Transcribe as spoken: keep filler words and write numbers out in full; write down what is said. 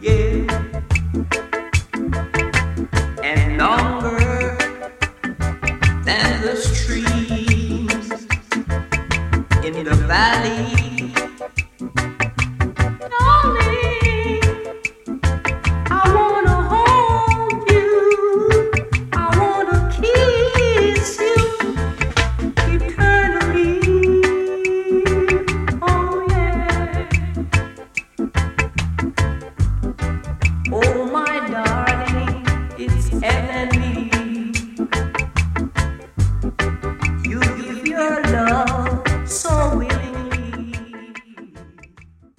and longer than the streams in the valley. Darling, I wanna hold you, I wanna kiss you eternally. Oh yeah. Oh my darling, it's heavenly.